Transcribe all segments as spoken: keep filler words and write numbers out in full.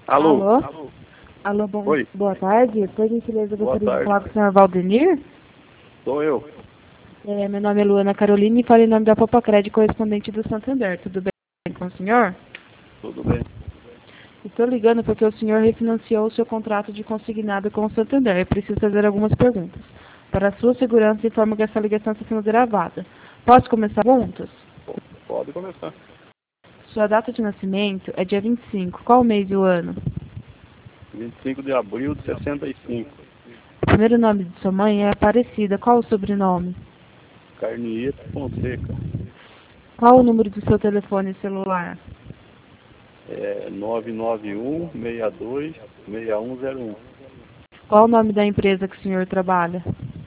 Alô? Alô? Alô, bom, Oi. boa tarde. Por gentileza, eu Boa gostaria de tarde. falar com o senhor Valdenir. Sou eu. É, meu nome é Luana Carolina e falo em nome da Popacred, correspondente do Santander. Tudo bem com o senhor? Tudo bem? Estou ligando porque o senhor refinanciou o seu contrato de consignado com o Santander. Eu preciso fazer algumas perguntas. Para a sua segurança, informo que essa ligação está sendo gravada. Posso começar juntos? Pode começar. Sua data de nascimento é dia vinte e cinco. Qual o mês e o ano? vinte e cinco de abril de sessenta e cinco. O primeiro nome de sua mãe é Aparecida. Qual o sobrenome? Carnieto Fonseca. Qual o número do seu telefone celular? É nove nove um, seis dois, seis um zero um. Qual o nome da empresa que o senhor trabalha?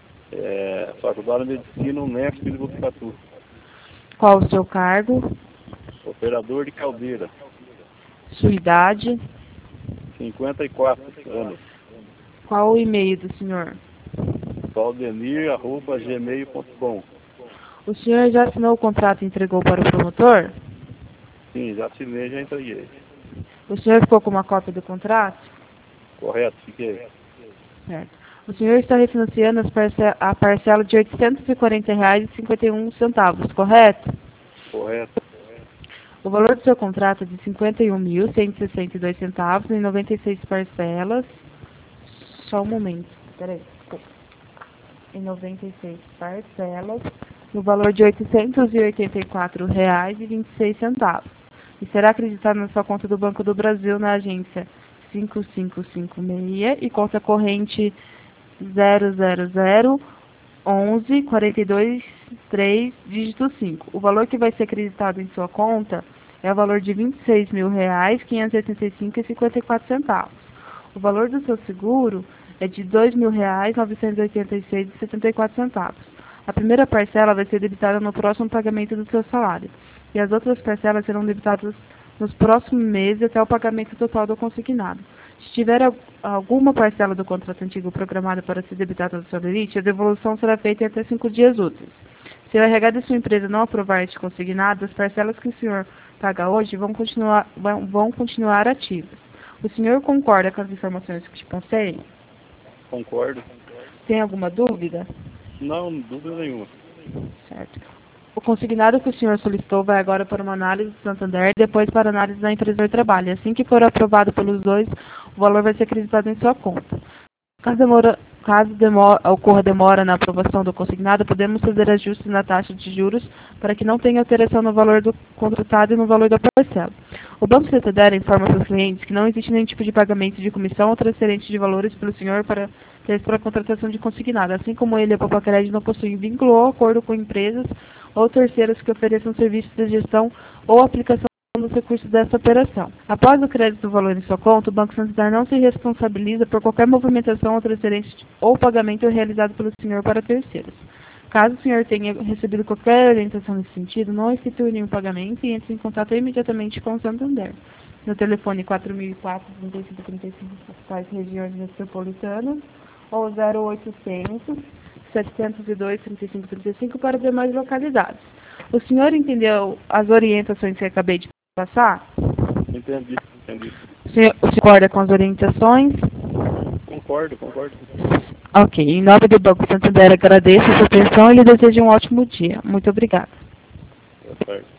É Faculdade de Medicina Unesp de Botucatu. Qual o seu cargo? Operador de caldeira. Sua idade? cinquenta e quatro anos. Qual o e-mail do senhor? valdenir arroba gmail ponto com. O senhor já assinou o contrato e entregou para o promotor? Sim, já assinei, já entreguei. O senhor ficou com uma cópia do contrato? Correto, fiquei. Certo. O senhor está refinanciando as parce a parcela de oitocentos e quarenta reais e cinquenta e um centavos, correto? Correto. O valor do seu contrato é de cinquenta e um mil, cento e sessenta e dois centavos em noventa e seis parcelas. Só um momento, peraí. Em noventa e seis parcelas, no valor de oitocentos e oitenta e quatro reais e vinte e seis centavos. E será acreditado na sua conta do Banco do Brasil na agência cinco cinco cinco seis e conta corrente zero zero zero onze quarenta e dois três dígito cinco. O valor que vai ser acreditado em sua conta é o valor de vinte e seis mil reais quinhentos e oitenta e cinco e cinquenta e quatro centavos. O valor do seu seguro é de dois mil reais novecentos e oitenta e seis e setenta e quatro centavos. A primeira parcela vai ser debitada no próximo pagamento do seu salário e as outras parcelas serão debitadas nos próximos meses até o pagamento total do consignado. Se tiver al- alguma parcela do contrato antigo programada para ser debitada do seu limite, a devolução será feita em até cinco dias úteis. Se o R H de sua empresa não aprovar este consignado, as parcelas que o senhor paga hoje vão continuar, vão, vão continuar ativas. O senhor concorda com as informações que te passei? Concordo. Tem alguma dúvida? Não, dúvida nenhuma. Certo. O consignado que o senhor solicitou vai agora para uma análise do Santander e depois para análise da empresa de trabalho. Assim que for aprovado pelos dois, o valor vai ser acreditado em sua conta. Caso, demora, caso demora, ocorra demora na aprovação do consignado, podemos fazer ajustes na taxa de juros para que não tenha alteração no valor do contratado e no valor da parcela. O Banco Santander informa seus clientes que não existe nenhum tipo de pagamento de comissão ou transferência de valores pelo senhor para, para a contratação de consignado, assim como ele e a Popacred não possuem vínculo ou acordo com empresas ou terceiros que ofereçam serviços de gestão ou aplicação dos recursos dessa operação. Após o crédito do valor em sua conta, o Banco Santander não se responsabiliza por qualquer movimentação ou transferência ou pagamento realizado pelo senhor para terceiros. Caso o senhor tenha recebido qualquer orientação nesse sentido, não efetue nenhum pagamento e entre em contato imediatamente com o Santander. No telefone quatro mil e quatro, trinta e cinco trinta e cinco, capitais regiões metropolitanas, ou zero oitocentos, setecentos e dois, trinta e cinco trinta e cinco para demais localidades. O senhor entendeu as orientações que eu acabei de passar? Entendi, entendi. O senhor, o senhor concorda com as orientações? Concordo, concordo. Ok. Em nome do Banco Santander, agradeço a sua atenção e lhe desejo um ótimo dia. Muito obrigada. Tá certo.